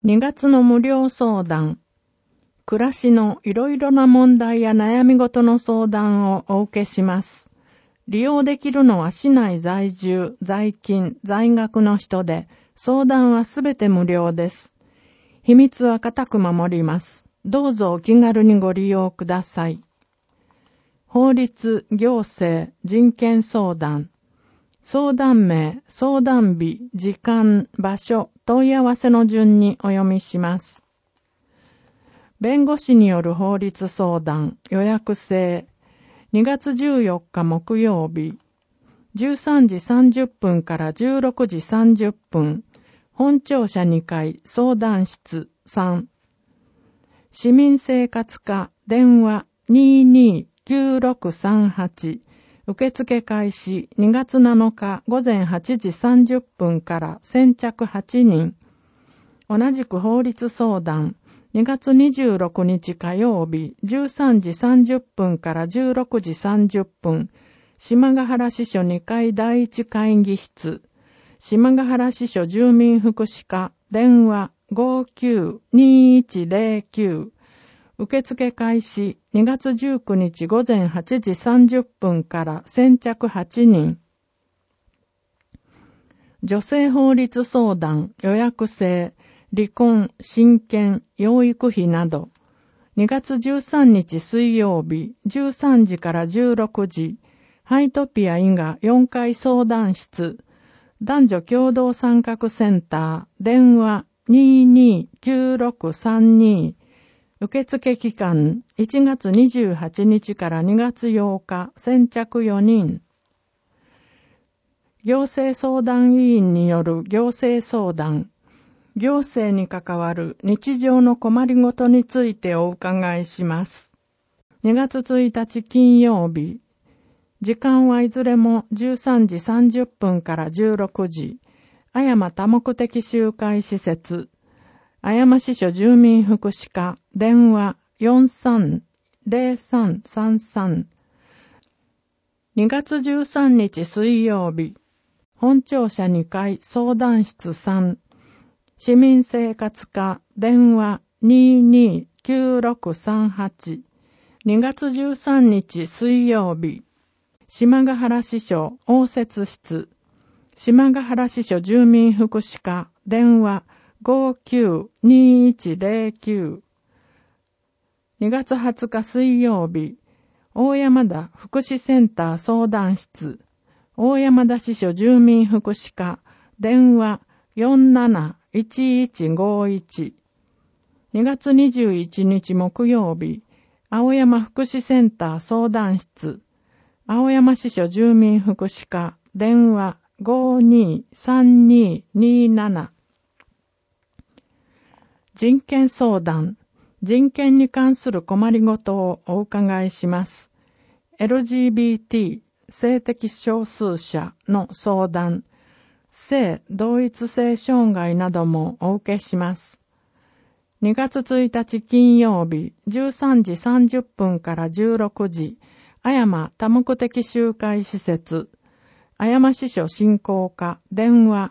2月の無料相談。暮らしのいろいろな問題や悩み事の相談をお受けします。利用できるのは市内在住、在勤、在学の人で、相談はすべて無料です。秘密は固く守ります。どうぞお気軽にご利用ください。法律、行政、人権相談。相談名、相談日、時間、場所、問い合わせの順にお読みします。弁護士による法律相談、予約制。2月14日木曜日、13時30分から16時30分、本庁舎2階相談室3。市民生活課電話229638。受付開始2月7日午前8時30分から先着8人。同じく法律相談2月26日火曜日13時30分から16時30分。島ヶ原支所2階第一会議室。島ヶ原支所住民福祉課電話592109。受付開始2月19日午前8時30分から先着8人。女性法律相談、予約制、離婚、親権、養育費など。2月13日水曜日13時から16時。ハイトピア伊賀4階相談室。男女共同参画センター、電話229632。受付期間1月28日から2月8日先着4人。行政相談委員による行政相談。行政に関わる日常の困りごとについてお伺いします。2月1日金曜日。時間はいずれも13時30分から16時。葉山多目的集会施設。葉山支所住民福祉課電話430333。2月13日水曜日。本庁舎2階相談室3。市民生活課電話229638。2月13日水曜日。島ヶ原支所応接室。島ヶ原支所住民福祉課電話592109。2月20日水曜日、大山田福祉センター相談室。大山田支所住民福祉課電話471151。2月21日木曜日、青山福祉センター相談室。青山支所住民福祉課電話523227。人権相談。人権に関する困りごとをお伺いします。LGBT 性的少数者の相談。性同一性障害などもお受けします。2月1日金曜日13時30分から16時。葉山多目的集会施設。葉山支所振興課電話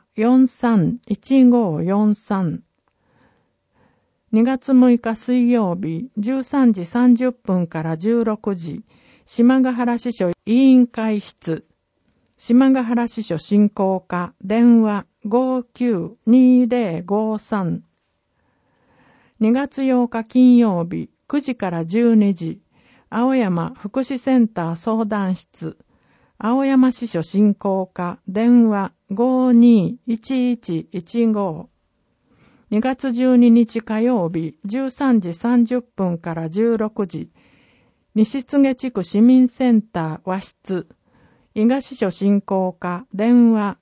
431543。2月6日水曜日13時30分から16時。島ヶ原支所委員会室。島ヶ原支所振興課電話592053。2月8日金曜日9時から12時。青山福祉センター相談室。青山支所振興課電話521115。2月12日火曜日13時30分から16時。西柘地区市民センター和室。伊賀支所振興課電話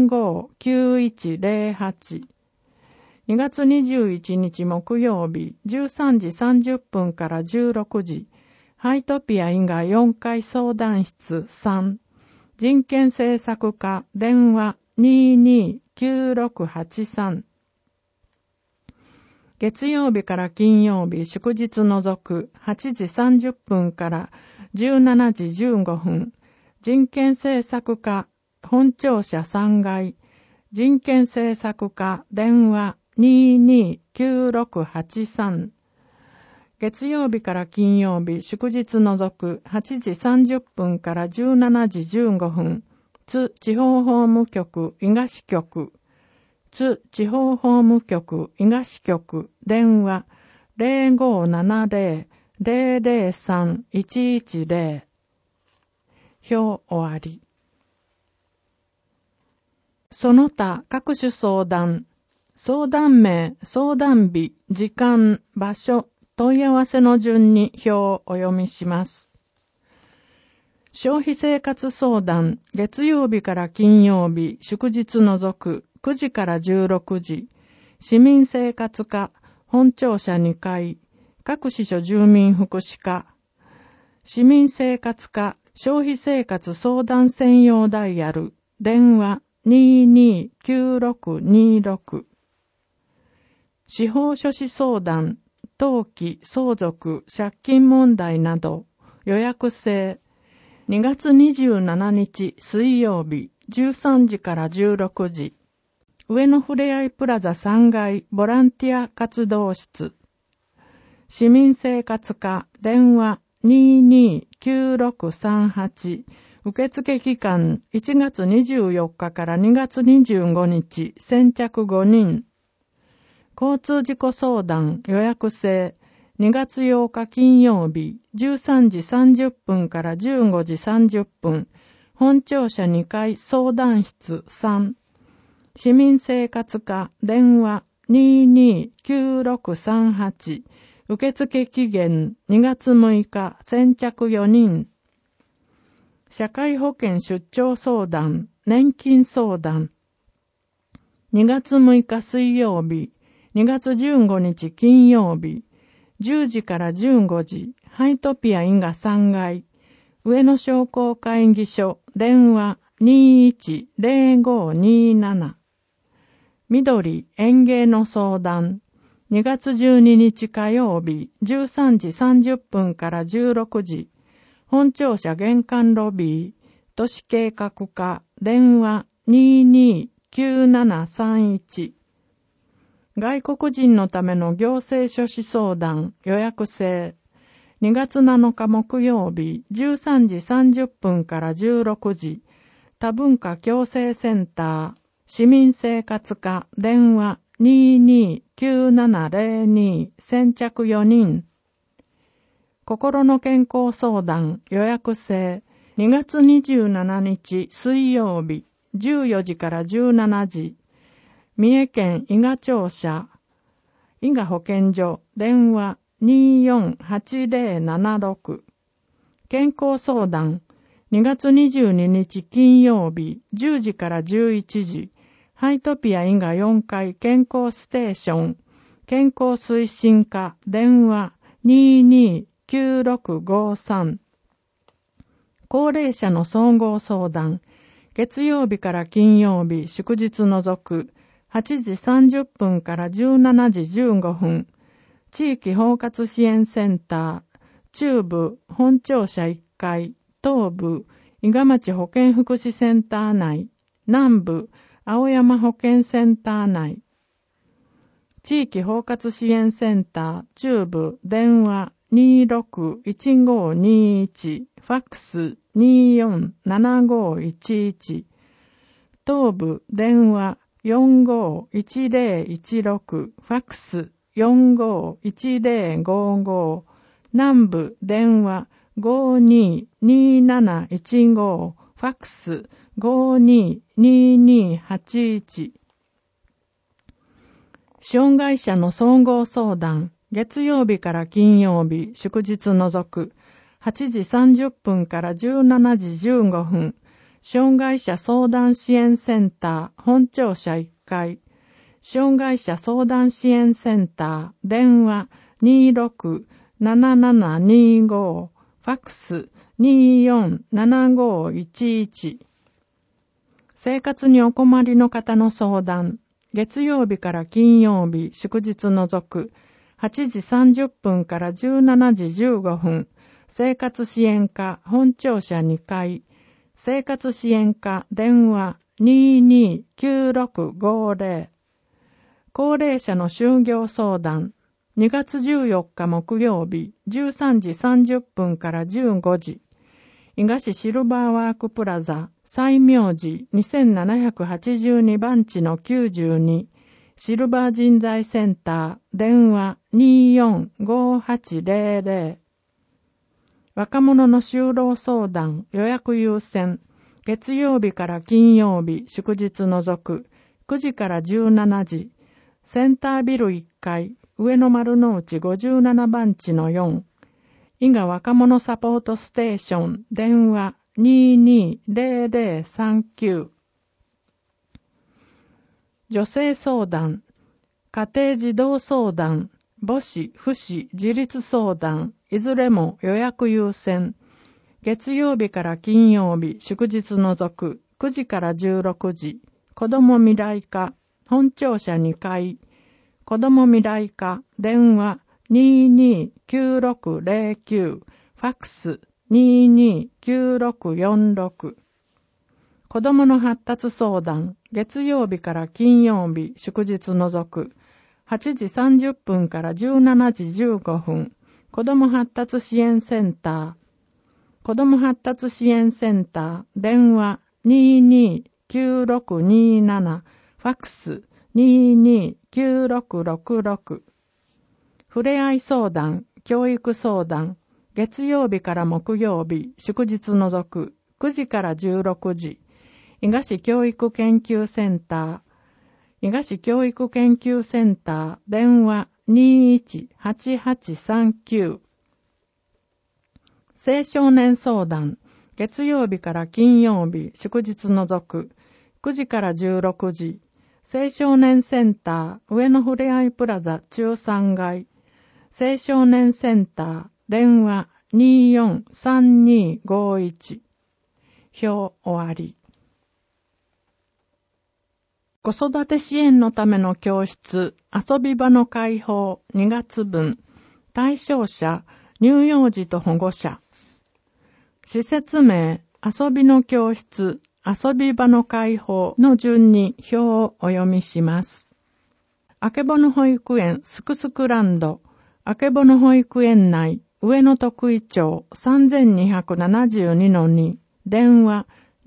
459108。2月21日木曜日13時30分から16時。ハイトピア伊賀4階相談室3。人権政策課電話229683。月曜日から金曜日祝日除く8時30分から17時15分。人権政策課本庁舎3階。人権政策課電話 229683。月曜日から金曜日、祝日除く8時30分から17時15分。津地方法務局伊賀支局。津地方法務局伊賀支局。電話 0570-003-110。表終わり。その他各種相談。相談名、相談日、時間、場所、問い合わせの順に表をお読みします。消費生活相談、月曜日から金曜日、祝日除く、9時から16時。市民生活課、本庁舎2階、各支所住民福祉課。市民生活課、消費生活相談専用ダイヤル、電話229626。司法書士相談、登記、相続、借金問題など、予約制。2月27日水曜日、13時から16時。上野ふれあいプラザ3階ボランティア活動室。市民生活課、電話229638。受付期間1月24日から2月25日、先着5人。交通事故相談予約制。2月8日金曜日、13時30分から15時30分。本庁舎2階相談室3。市民生活課、電話229638。受付期限2月6日、先着4人。社会保険出張相談、年金相談。2月6日水曜日、2月15日金曜日、10時から15時、ハイトピア伊賀3階、上野商工会議所、電話210527。緑、園芸の相談。2月12日火曜日、13時30分から16時。本庁舎玄関ロビー、都市計画課、電話229731。外国人のための行政書士相談、予約制。2月7日木曜日、13時30分から16時。多文化共生センター、市民生活課、電話229702、先着4人。心の健康相談予約制。2月27日水曜日14時から17時。三重県伊賀庁舎伊賀保健所電話248076。健康相談2月22日金曜日10時から11時。ハイトピア伊賀4階健康ステーション健康推進課電話229653。高齢者の総合相談。月曜日から金曜日、祝日除く、8時30分から17時15分。地域包括支援センター、中部、本庁舎1階、東部、伊賀町保健福祉センター内、南部、青山保健センター内。地域包括支援センター、中部、電話261521、ファックス247511。東部、電話451016、ファックス451055。南部、電話522715、ファックス522281。障害者の総合相談。月曜日から金曜日、祝日除く、8時30分から17時15分。障害者相談支援センター、本庁舎1階。障害者相談支援センター、電話267725、ファックス247511。生活にお困りの方の相談。月曜日から金曜日、祝日除く、8時30分から17時15分。生活支援課、本庁舎2階。生活支援課、電話229650。 高齢者の就業相談、2月14日木曜日、13時30分から15時。伊賀市シルバーワークプラザ、西明寺2782番地の92、シルバー人材センター、電話245800。若者の就労相談、予約優先、月曜日から金曜日、祝日除く、9時から17時、センタービル1階、上野丸の内57番地の4、伊賀若者サポートステーション、電話220039。女性相談、家庭児童相談、母子、父子、自立相談、いずれも予約優先。月曜日から金曜日、祝日除く、9時から16時。子ども未来課、本庁舎2階。子ども未来課、電話229609。ファックス229646。子どもの発達相談、月曜日から金曜日、祝日除く、8時30分から17時15分、子ども発達支援センター、子ども発達支援センター、電話229627、ファックス229666。ふれあい相談、教育相談、月曜日から木曜日、祝日除く、9時から16時、伊賀市教育研究センター、伊賀市教育研究センター、電話218839。青少年相談、月曜日から金曜日、祝日除く、9時から16時、青少年センター、上野ふれあいプラザ中3階、青少年センター、電話243251。表終わり。子育て支援のための教室、遊び場の開放2月分、対象者、乳幼児と保護者。施設名、遊びの教室、遊び場の開放の順に表をお読みします。あけぼの保育園すくすくランド、あけぼの保育園内、上野徳井町 3272-2、電話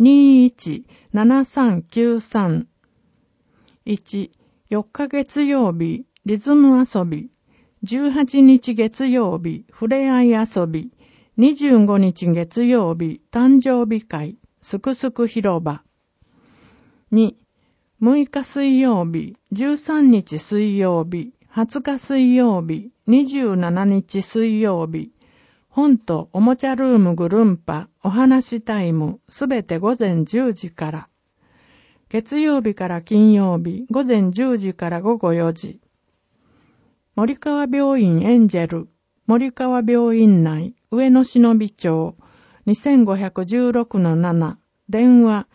217393。1、4日月曜日、リズム遊び。18日月曜日、ふれあい遊び。25日月曜日、誕生日会、すくすく広場。2、6日水曜日、13日水曜日、20日水曜日、27日水曜日。本とおもちゃルームぐるんぱ、お話タイム、すべて午前10時から。月曜日から金曜日、午前10時から午後4時。森川病院エンジェル、森川病院内、上野忍び町、2516-7、電話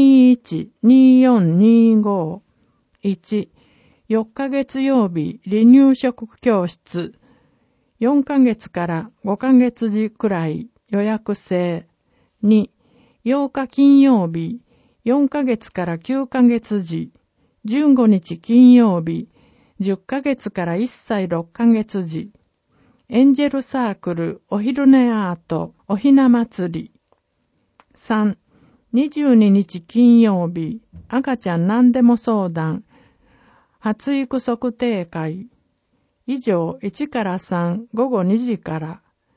212425。1、4日月曜日、離乳食教室。4ヶ月から5ヶ月時くらい、予約制。2、8日金曜日、4ヶ月から9ヶ月時、15日金曜日、10ヶ月から1歳6ヶ月時、エンジェルサークルお昼寝アートおひな祭り。3、22日金曜日、赤ちゃん何でも相談、発育測定会。以上1から3、午後2時から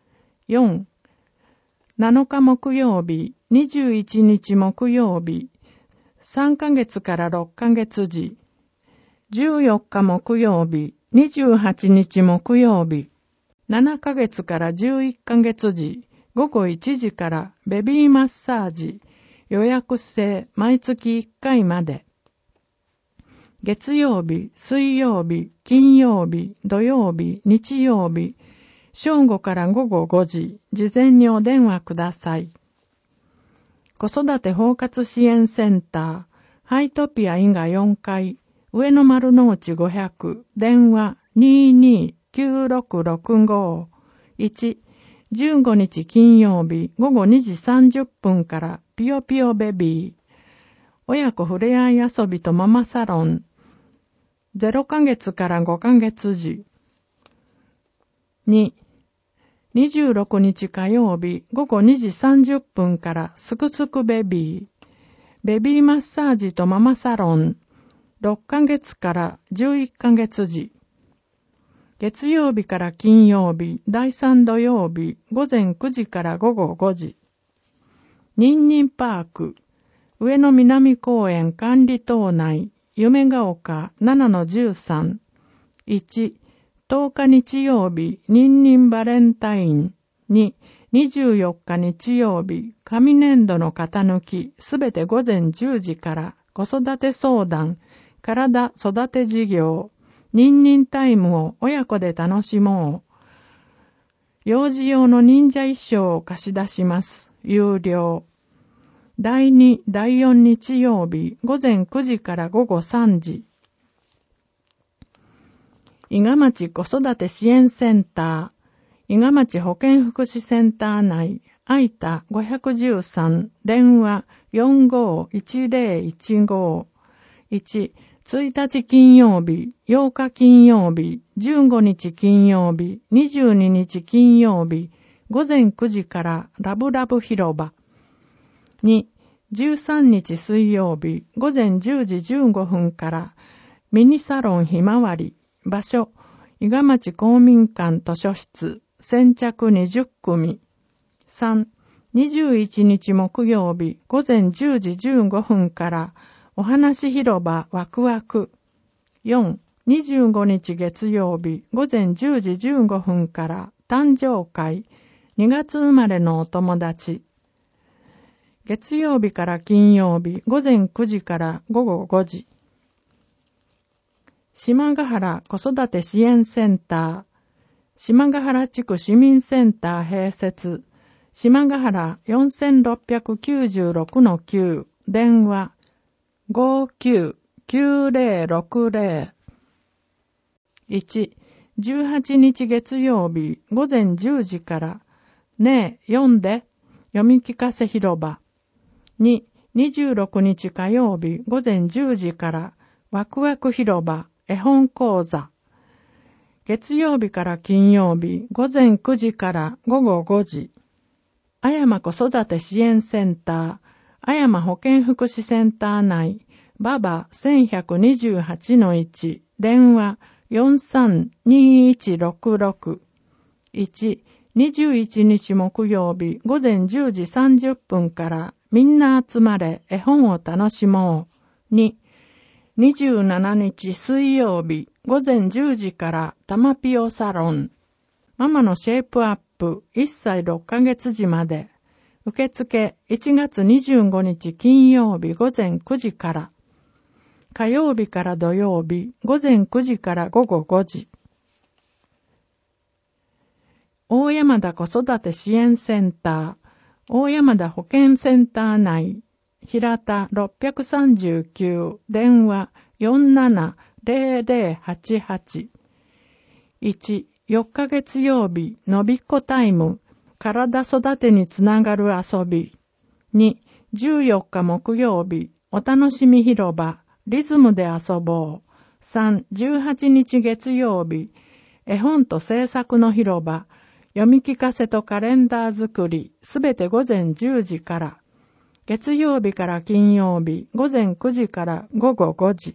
。4、7日木曜日、21日木曜日、3ヶ月から6ヶ月時、14日木曜日、28日木曜日、7ヶ月から11ヶ月時、午後1時からベビーマッサージ、予約制毎月1回まで。月曜日、水曜日、金曜日、土曜日、日曜日、正午から午後5時、事前にお電話ください。子育て包括支援センター、ハイトピア伊賀4階、上野丸の内500、電話229665。1、15日金曜日午後2時30分からピヨピヨベビー。親子ふれあい遊びとママサロン。 0ヶ月から5ヶ月時。2、26日火曜日午後2時30分からすくすくベビー。ベビーマッサージとママサロン。6ヶ月から11ヶ月時。月曜日から金曜日、第3土曜日、午前9時から午後5時。ニンニンパーク、上野南公園管理棟内、夢が丘 7-13。1、10日日曜日、ニンニンバレンタイン。2、24日日曜日、紙粘土の型抜き、すべて午前10時から、子育て相談、体育て事業、ニンニンタイムを親子で楽しもう。幼児用の忍者衣装を貸し出します。有料。第2、第4日曜日、午前9時から午後3時。伊賀町子育て支援センター、伊賀町保健福祉センター内、空田513、電話451015。1、1日金曜日、8日金曜日、15日金曜日、22日金曜日、午前9時からラブラブ広場。2、13日水曜日、午前10時15分からミニサロンひまわり。場所、伊賀町公民館図書室、先着20組。3、21日木曜日、午前10時15分からお話広場ワクワク。4、25日月曜日午前10時15分から誕生会2月生まれのお友達。月曜日から金曜日午前9時から午後5時。島ヶ原子育て支援センター、島ヶ原地区市民センター併設、島ヶ原 4696-9 電話599060。1、18日月曜日午前10時からねえ読んで読み聞かせ広場。2、26日火曜日午前10時からワクワク広場絵本講座。月曜日から金曜日午前9時から午後5時。あやま子育て支援センター、あやま保健福祉センター内、ババ 1128-1、電話432166。1、21日木曜日午前10時30分からみんな集まれ絵本を楽しもう。2、27日水曜日午前10時からたまぴよサロン。ママのシェイプアップ1歳6ヶ月時まで。受付1月25日金曜日午前9時から。火曜日から土曜日午前9時から午後5時。大山田子育て支援センター、大山田保健センター内、平田639、電話470088。1、4日月曜日、のびっこタイム、体育てにつながる遊び。2、14日木曜日、お楽しみ広場、リズムで遊ぼう。3、18日月曜日、絵本と制作の広場、読み聞かせとカレンダー作り、すべて午前10時から。月曜日から金曜日、午前9時から午後5時。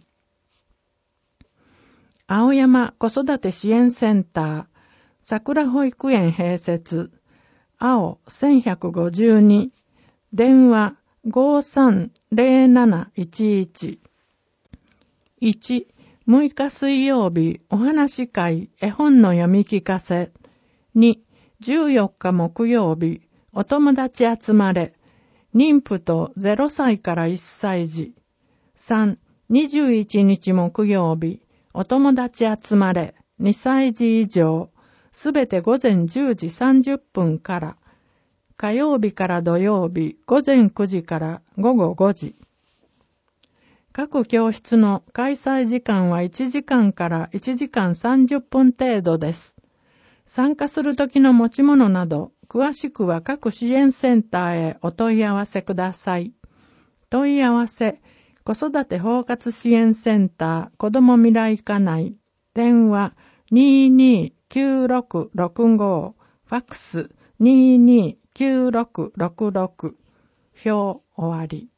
青山子育て支援センター、桜保育園併設、青1152、電話530711。1、6日水曜日、お話会、絵本の読み聞かせ。2、14日木曜日、お友達集まれ、妊婦と0歳から1歳児。3、21日木曜日、お友達集まれ、2歳児以上。すべて午前10時30分から。火曜日から土曜日、午前9時から午後5時。各教室の開催時間は1時間から1時間30分程度です。参加する時の持ち物など、詳しくは各支援センターへお問い合わせください。問い合わせ、 子育て包括支援センター子ども未来課内電話229665ファックス229666表終わり。